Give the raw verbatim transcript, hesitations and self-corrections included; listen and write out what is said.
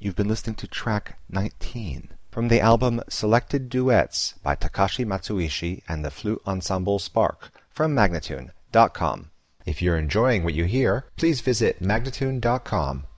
You've been listening to track nineteen from the album Selected Duets by Takashi Matsuishi and the Flute Ensemble Spark from Magnatune dot com. If you're enjoying what you hear, please visit Magnatune dot com